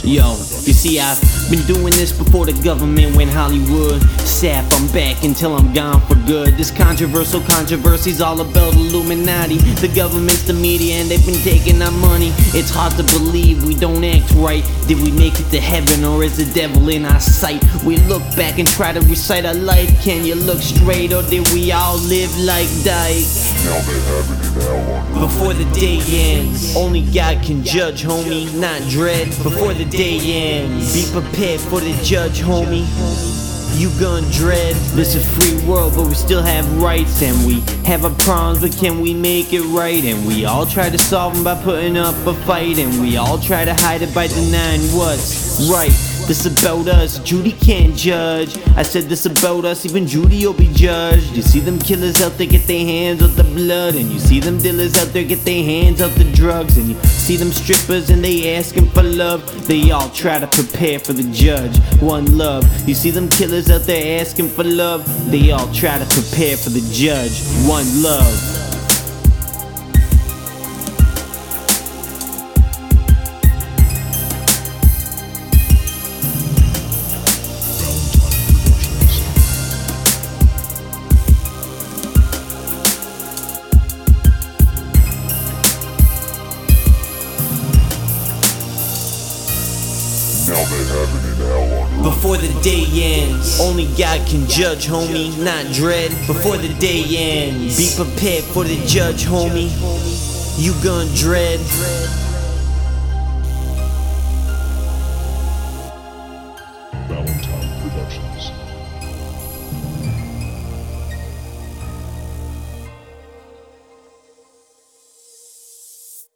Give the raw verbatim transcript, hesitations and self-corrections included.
Yo, you see, I've been doing this before the government went Hollywood. Sap, I'm back until I'm gone for good. This controversial controversy's all about Illuminati. The government's the media and they've been taking our money. It's hard to believe we don't act right. Did we make it to heaven or is the devil in our sight? We look back and try to recite our life. Can you look straight or did we all live like Dyke? Now they have it in our Before the day ends, only God can judge, homie, not dread. Before the day ends, be prepared for the judge, homie. You gon' dread. This is a free world, but we still have rights. And we have our problems, but can we make it right? And we all try to solve them by putting up a fight. And we all try to hide it by denying what's right. This about us, Judy can't judge. I said this about us, even Judy will be judged. You see them killers out there get their hands off the blood. And you see them dealers out there get their hands off the drugs. And you see them strippers and they asking for love. They all try to prepare for the judge. One love. You see them killers out there asking for love. They all try to prepare for the judge. One love. Now they have it in our Before the day ends, only God can judge, homie, not dread. Before the day ends, be prepared for the judge, homie. You gon' dread. Valentine Productions.